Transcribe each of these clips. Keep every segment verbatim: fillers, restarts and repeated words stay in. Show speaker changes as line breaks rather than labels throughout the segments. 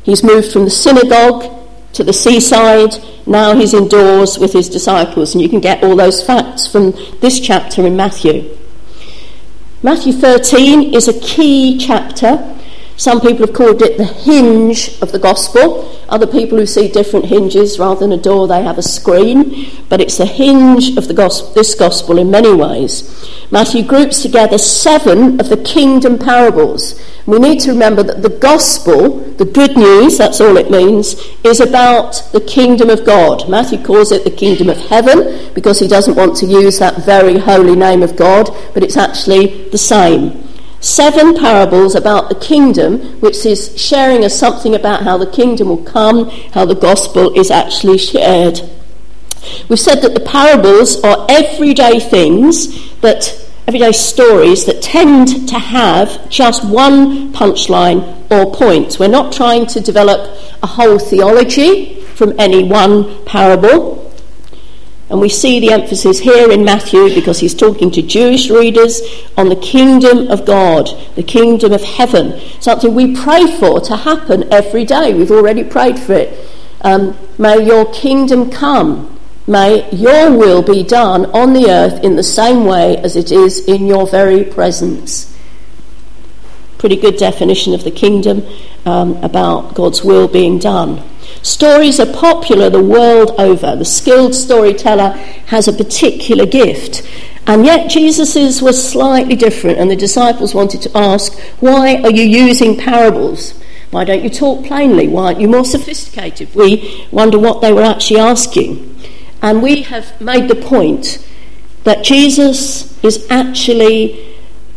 He's moved from the synagogue to the seaside. Now he's indoors with his disciples, and you can get all those facts from this chapter in Matthew. Matthew thirteen is a key chapter. Some people have called it the hinge of the gospel. Other people who see different hinges, rather than a door, they have a screen. But it's the hinge of the gospel, this gospel in many ways. Matthew groups together seven of the kingdom parables. We need to remember that the gospel, the good news, that's all it means, is about the kingdom of God. Matthew calls it the kingdom of heaven because he doesn't want to use that very holy name of God, but it's actually the same. Seven parables about the kingdom, which is sharing us something about how the kingdom will come, how the gospel is actually shared. We've said that the parables are everyday things, that everyday stories that tend to have just one punchline or point. We're not trying to develop a whole theology from any one parable. And we see the emphasis here in Matthew because he's talking to Jewish readers on the kingdom of God, the kingdom of heaven, something we pray for to happen every day. We've already prayed for it. Um, may your kingdom come. May your will be done on the earth in the same way as it is in your very presence. Pretty good definition of the kingdom, um, about God's will being done. Stories are popular the world over. The skilled storyteller has a particular gift. And yet Jesus's was slightly different, and the disciples wanted to ask, why are you using parables? Why don't you talk plainly? Why aren't you more sophisticated? We wonder what they were actually asking. And we have made the point that Jesus is actually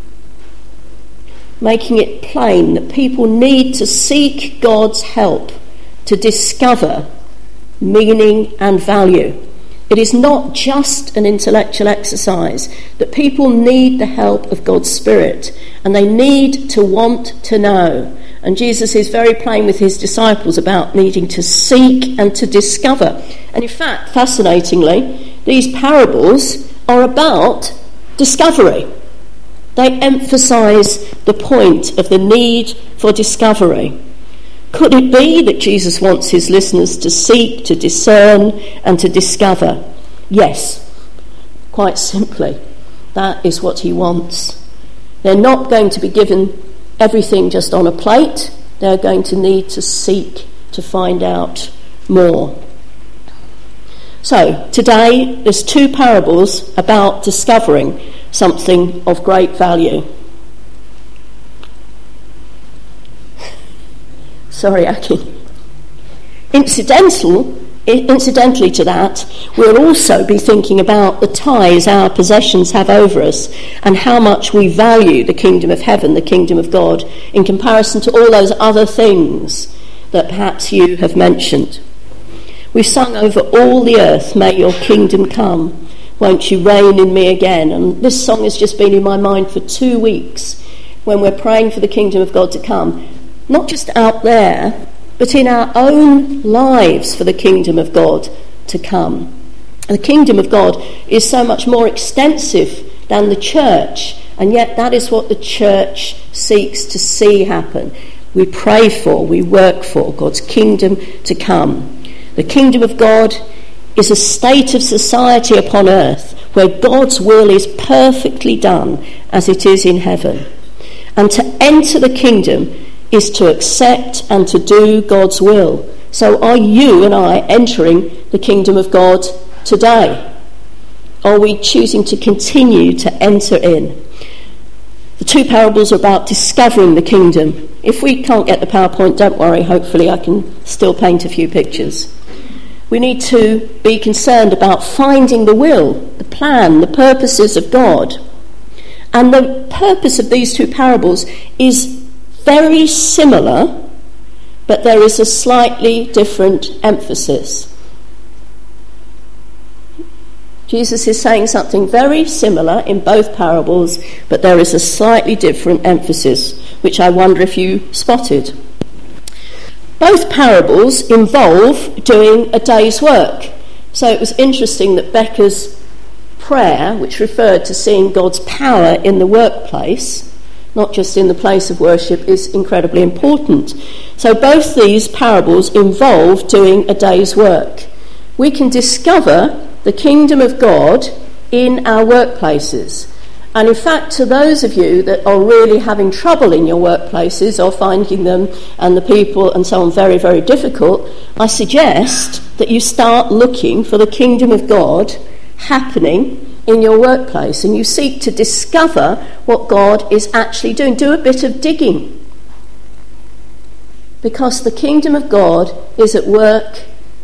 making it plain that people need to seek God's help to discover meaning and value. It is not just an intellectual exercise, that people need the help of God's Spirit, and they need to want to know. And Jesus is very plain with his disciples about needing to seek and to discover. And in fact, fascinatingly, these parables are about discovery. They emphasise the point of the need for discovery. Could it be that Jesus wants his listeners to seek, to discern, and to discover? Yes, quite simply, that is what he wants. They're not going to be given everything just on a plate. They're going to need to seek to find out more. So, today, there's two parables about discovering something of great value. Sorry, Aki. Incidental, incidentally to that, we'll also be thinking about the ties our possessions have over us and how much we value the kingdom of heaven, the kingdom of God, in comparison to all those other things that perhaps you have mentioned. We've sung over all the earth, may your kingdom come, won't you reign in me again? And this song has just been in my mind for two weeks when we're praying for the kingdom of God to come. Not just out there, but in our own lives for the kingdom of God to come. The kingdom of God is so much more extensive than the church, and yet that is what the church seeks to see happen. We pray for, we work for God's kingdom to come. The kingdom of God is a state of society upon earth where God's will is perfectly done as it is in heaven. And to enter the kingdom is to accept and to do God's will. So are you and I entering the kingdom of God today? Are we choosing to continue to enter in? The two parables are about discovering the kingdom. If we can't get the PowerPoint, don't worry, hopefully I can still paint a few pictures. We need to be concerned about finding the will, the plan, the purposes of God. And the purpose of these two parables is very similar, but there is a slightly different emphasis. Jesus is saying something very similar in both parables, but there is a slightly different emphasis, which I wonder if you spotted. Both parables involve doing a day's work. So it was interesting that Becca's prayer, which referred to seeing God's power in the workplace, not just in the place of worship, is incredibly important. So both these parables involve doing a day's work. We can discover the kingdom of God in our workplaces. And in fact, to those of you that are really having trouble in your workplaces or finding them and the people and so on very, very difficult, I suggest that you start looking for the kingdom of God happening in your workplace and you seek to discover what God is actually doing. Do a bit of digging. Because the kingdom of God is at work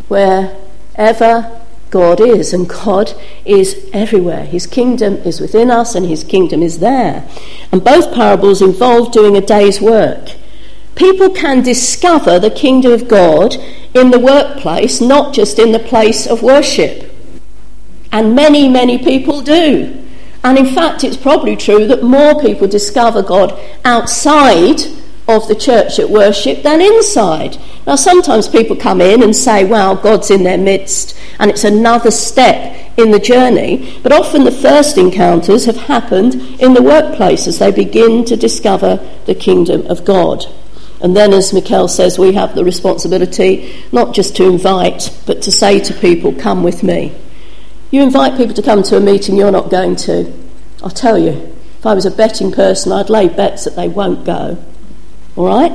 wherever God is, and God is everywhere. His kingdom is within us and his kingdom is there. And both parables involve doing a day's work. People can discover the kingdom of God in the workplace, not just in the place of worship. And many, many people do. And in fact, it's probably true that more people discover God outside of the church at worship than inside. Now, sometimes people come in and say, well, God's in their midst, and it's another step in the journey. But often the first encounters have happened in the workplace as they begin to discover the kingdom of God. And then, as Mikkel says, we have the responsibility not just to invite, but to say to people, come with me. You invite people to come to a meeting you're not going to. I'll tell you, if I was a betting person, I'd lay bets that they won't go. All right?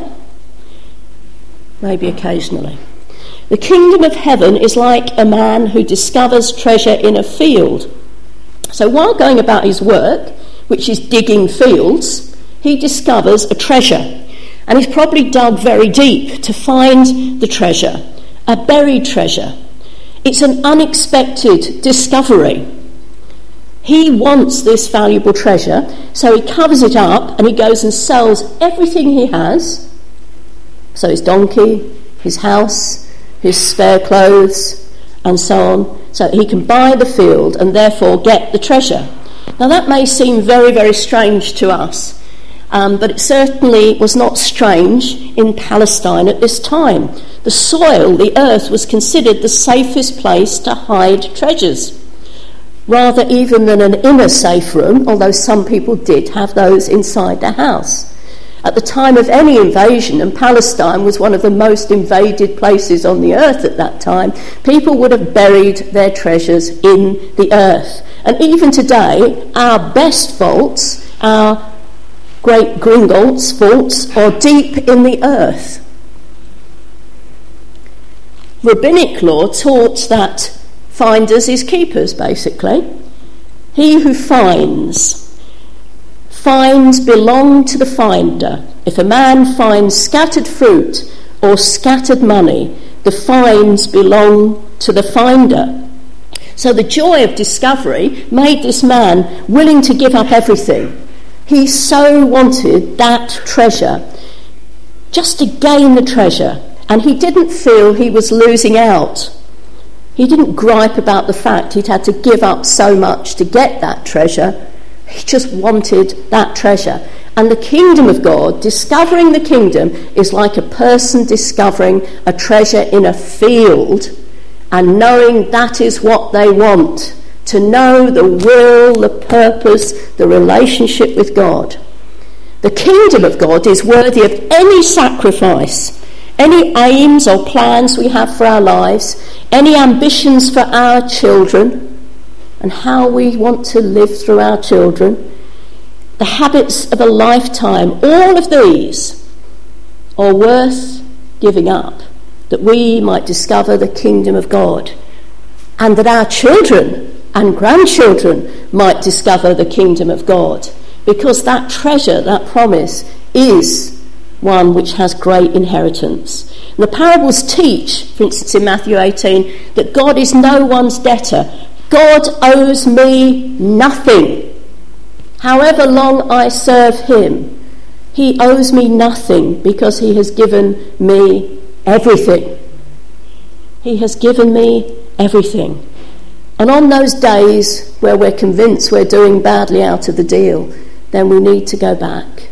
Maybe occasionally. The kingdom of heaven is like a man who discovers treasure in a field. So while going about his work, which is digging fields, he discovers a treasure. And he's probably dug very deep to find the treasure, a buried treasure. It's an unexpected discovery. He wants this valuable treasure, so he covers it up and he goes and sells everything he has. So his donkey, his house, his spare clothes, and so on, so he can buy the field and therefore get the treasure. Now that may seem very, very strange to us, um, but it certainly was not strange in Palestine at this time. The soil, the earth, was considered the safest place to hide treasures, rather even than an inner safe room, although some people did have those inside their house. At the time of any invasion, and Palestine was one of the most invaded places on the earth at that time, people would have buried their treasures in the earth. And even today, our best vaults, our great Gringotts vaults, are deep in the earth. Rabbinic law taught that finders is keepers, basically. He who finds, finds belong to the finder. If a man finds scattered fruit or scattered money, the finds belong to the finder. So the joy of discovery made this man willing to give up everything. He so wanted that treasure, just to gain the treasure, and he didn't feel he was losing out. He didn't gripe about the fact he'd had to give up so much to get that treasure. He just wanted that treasure. And the kingdom of God, discovering the kingdom, is like a person discovering a treasure in a field and knowing that is what they want, to know the will, the purpose, the relationship with God. The kingdom of God is worthy of any sacrifice, any aims or plans we have for our lives, any ambitions for our children, and how we want to live through our children, the habits of a lifetime, all of these are worth giving up, that we might discover the kingdom of God, and that our children and grandchildren might discover the kingdom of God, because that treasure, that promise, is one which has great inheritance. And the parables teach, for instance in Matthew eighteen, that God is no one's debtor. God owes me nothing. However long I serve him, he owes me nothing because he has given me everything. He has given me everything. And on those days where we're convinced we're doing badly out of the deal, then we need to go back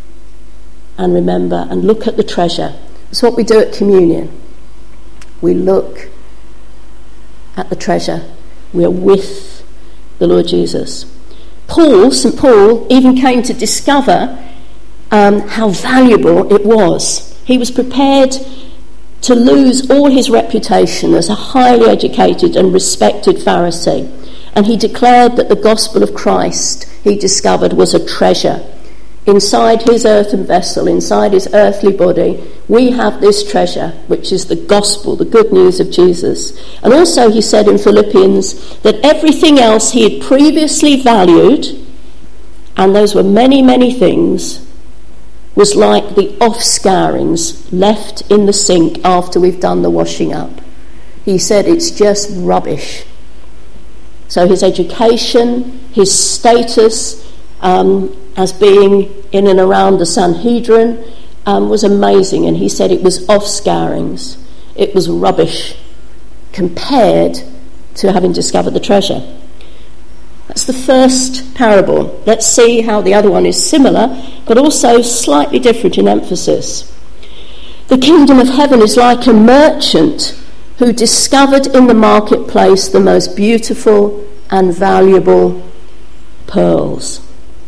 and remember and look at the treasure. It's what we do at communion. We look at the treasure. We are with the Lord Jesus. Paul, Saint Paul, even came to discover um, how valuable it was, He was prepared to lose all his reputation as a highly educated and respected Pharisee. And he declared that the gospel of Christ, he discovered, was a treasure. Inside his earthen vessel, inside his earthly body, we have this treasure, which is the gospel, the good news of Jesus. And also he said in Philippians that everything else he had previously valued, and those were many, many things, was like the off-scourings left in the sink after we've done the washing up. He said it's just rubbish. So his education, his status um, as being in and around the Sanhedrin um, was amazing, and he said it was off-scourings. It was rubbish compared to having discovered the treasure. That's the first parable. Let's see how the other one is similar, but also slightly different in emphasis. The kingdom of heaven is like a merchant who discovered in the marketplace the most beautiful and valuable pearls.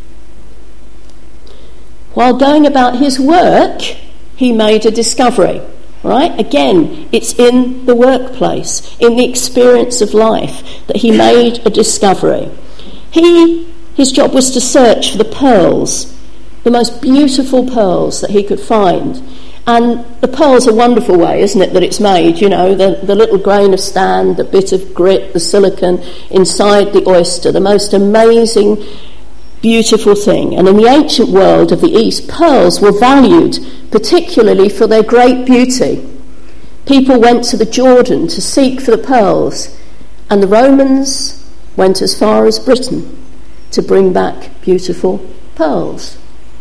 While going about his work, he made a discovery. Right? Again, it's in the workplace, in the experience of life, that he made a discovery. He, his job was to search for the pearls, the most beautiful pearls that he could find. And the pearl's a wonderful way, isn't it, that it's made, you know, the, the little grain of sand, the bit of grit, the silicon inside the oyster, the most amazing, beautiful thing. And in the ancient world of the East, pearls were valued, particularly for their great beauty. People went to the Jordan to seek for the pearls, and the Romans went as far as Britain to bring back beautiful pearls.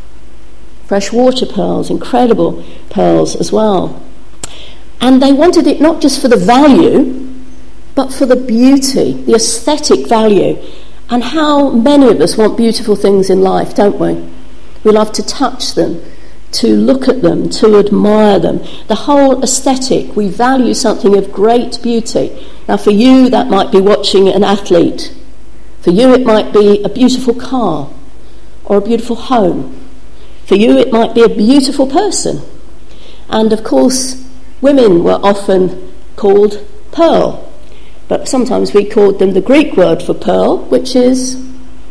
Freshwater pearls, incredible pearls as well. And they wanted it not just for the value, but for the beauty, the aesthetic value. And how many of us want beautiful things in life, don't we? We love to touch them, to look at them, to admire them. The whole aesthetic, we value something of great beauty. Now for you, that might be watching an athlete. For you, it might be a beautiful car or a beautiful home. For you, it might be a beautiful person. And of course, women were often called pearl. But sometimes we called them the Greek word for pearl, which is,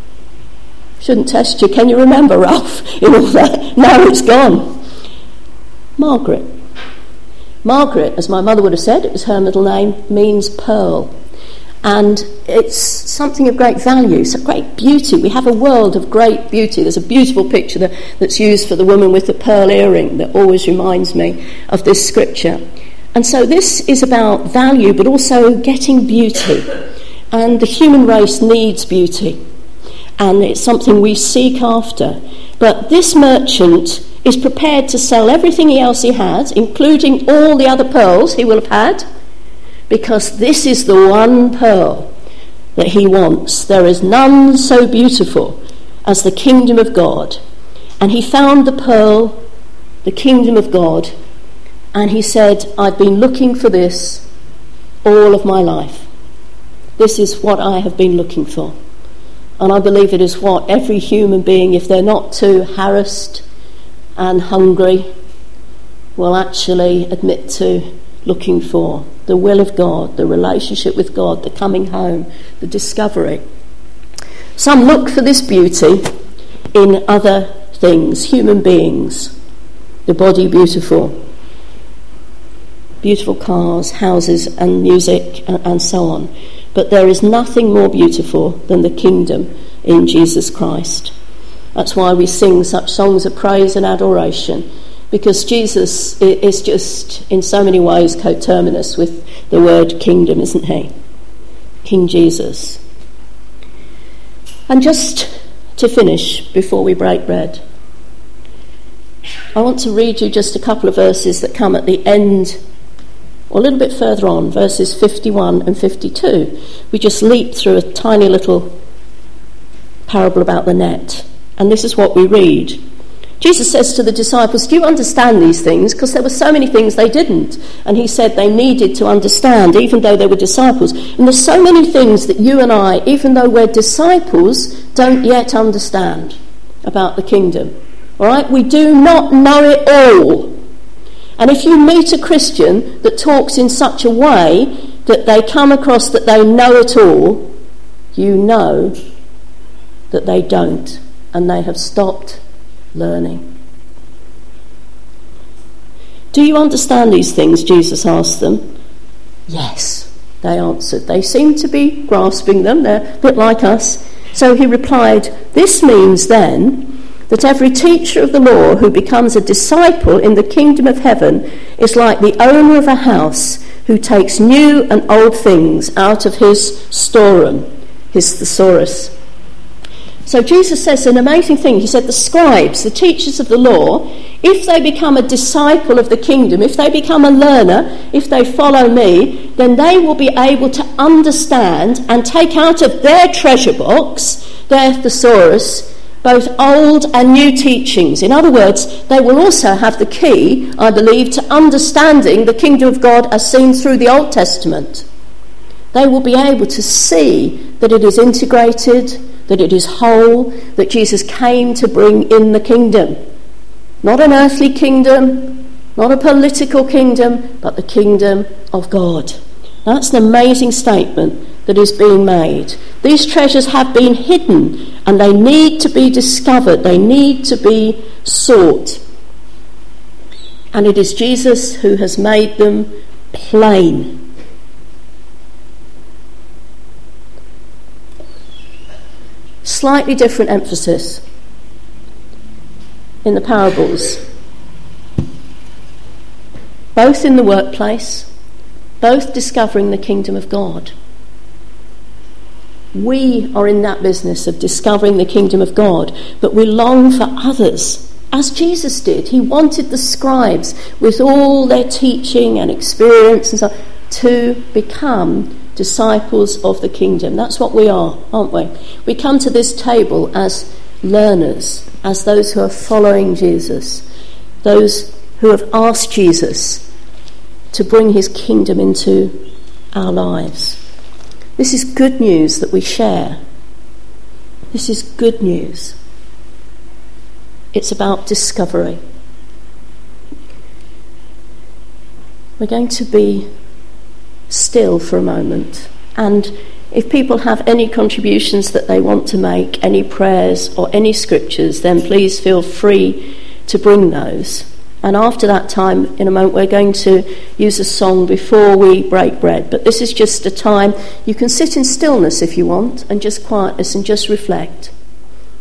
shouldn't test you, can you remember, Ralph, in all that? Now it's gone. Margaret. Margaret, as my mother would have said, it was her middle name, means pearl. And it's something of great value, so great beauty. We have a world of great beauty. There's a beautiful picture that, that's used for the woman with the pearl earring that always reminds me of this scripture. And so this is about value, but also getting beauty. And the human race needs beauty. And it's something we seek after. But this merchant is prepared to sell everything else he has, including all the other pearls he will have had, because this is the one pearl that he wants. There is none so beautiful as the kingdom of God. And he found the pearl, the kingdom of God, and he said, I've been looking for this all of my life. This is what I have been looking for. And I believe it is what every human being, if they're not too harassed and hungry, will actually admit to looking for. The will of God, the relationship with God, the coming home, the discovery. Some look for this beauty in other things, human beings, the body beautiful, beautiful cars, houses and music and, and so on. But there is nothing more beautiful than the kingdom in Jesus Christ. That's why we sing such songs of praise and adoration, because Jesus is just in so many ways coterminous with the word kingdom, isn't he? King Jesus. And just to finish before we break bread, I want to read you just a couple of verses that come at the end, or a little bit further on, verses fifty-one and fifty-two. We just leap through a tiny little parable about the net. And this is what we read. Jesus says to the disciples, do you understand these things? Because there were so many things they didn't. And he said they needed to understand, even though they were disciples. And there's so many things that you and I, even though we're disciples, don't yet understand about the kingdom. All right? We do not know it all. And if you meet a Christian that talks in such a way that they come across that they know it all, you know that they don't, and they have stopped learning. Do you understand these things? Jesus asked them. Yes, they answered. They seem to be grasping them. They're a bit like us. So he replied, this means then that every teacher of the law who becomes a disciple in the kingdom of heaven is like the owner of a house who takes new and old things out of his storeroom, his thesaurus. So Jesus says an amazing thing. He said the scribes, the teachers of the law, if they become a disciple of the kingdom, if they become a learner, if they follow me, then they will be able to understand and take out of their treasure box, their thesaurus, both old and new teachings. In other words, they will also have the key, I believe, to understanding the kingdom of God as seen through the Old Testament. They will be able to see that it is integrated, that it is whole, that Jesus came to bring in the kingdom. Not an earthly kingdom, not a political kingdom, but the kingdom of God. That's an amazing statement that is being made. These treasures have been hidden and they need to be discovered. They need to be sought. And it is Jesus who has made them plain. Slightly different emphasis in the parables. Both in the workplace, both discovering the kingdom of God. We are in that business of discovering the kingdom of God, but we long for others, as Jesus did. He wanted the scribes, with all their teaching and experience and so on, to become disciples of the kingdom. That's what we are, aren't we? We come to this table as learners, as those who are following Jesus, those who have asked Jesus to bring his kingdom into our lives. This is good news that we share. This is good news. It's about discovery. We're going to be still for a moment, and if people have any contributions that they want to make, any prayers or any scriptures, then please feel free to bring those. And after that time, in a moment, we're going to use a song before we break bread. But this is just a time you can sit in stillness if you want, and just quietness and just reflect.